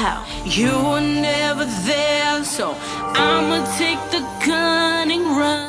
You were never there, so I'ma take the cunning run.